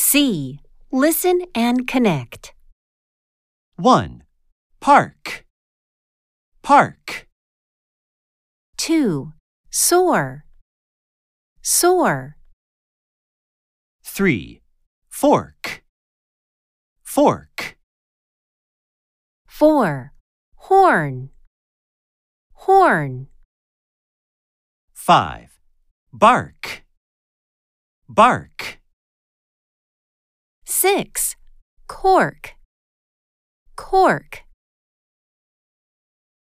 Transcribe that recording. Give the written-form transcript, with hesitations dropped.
C. Listen and connect. 1. Park. Park. 2. Soar. Soar. 3. Fork. Fork. 4. Horn. Horn. 5. Bark. Bark. 6. Cork. Cork.